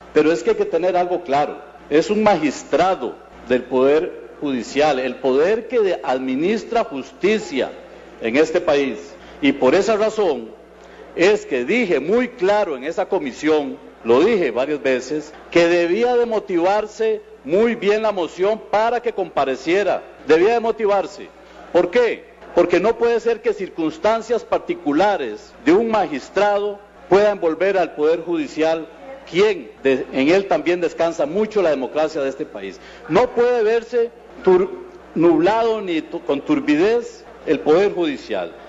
Pero es que hay que tener algo claro, es un magistrado del Poder Judicial, el poder que administra justicia en este país. Y por esa razón es que dije muy claro en esa comisión, lo dije varias veces, que debía de motivarse muy bien la moción para que compareciera, debía de motivarse. ¿Por qué? Porque no puede ser que circunstancias particulares de un magistrado puedan envolver al Poder Judicial, en él también descansa mucho la democracia de este país. No puede verse nublado ni con turbidez el Poder Judicial.